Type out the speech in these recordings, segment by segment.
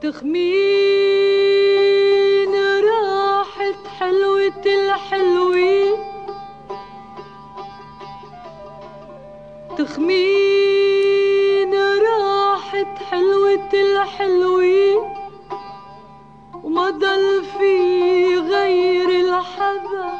تخمين راحت حلوة الحلوين، تخمين راحت حلوة الحلوين، وما ضل في غير الحبا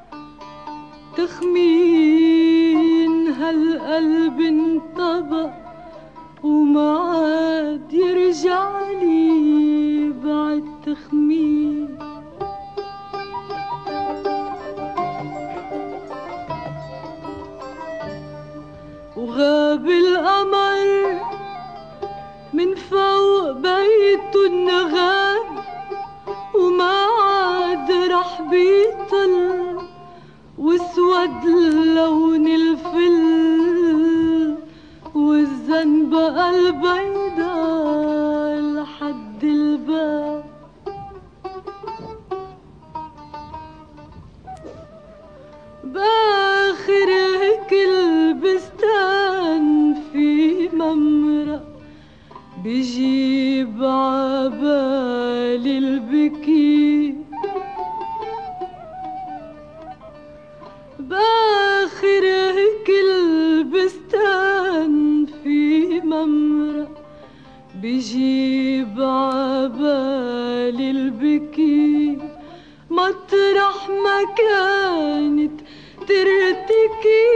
تخمين. هالقلب انطبق وما عاد يرجع لي بعد تخمين. وغاب القمر من فوق بيته النغاب، وما عاد رح بيطل واسود لون الفل، والزنبقة البيضاء لحد الباب. باخر كل بستان في ممرق بجيب عبالي البكي، باخر كل بستان في ممرق بجيب عبالي البكي. مطرح ما كانت ترتكي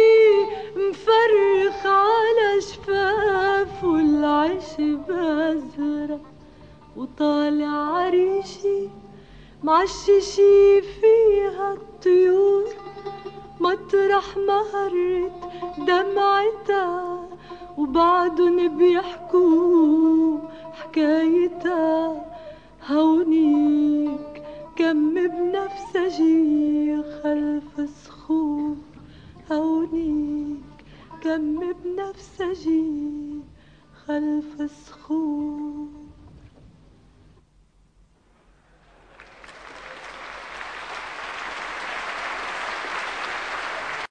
مفرخ على شفاف والعشب أزرق، وطالع عريشي معششي فيها الطيور. مطرح ما هرت دمعتها وبعدن بيحكوا حكايتها، هونيك كم بنفسجي خلف صخور، هونيك كم بنفسجي خلف صخور.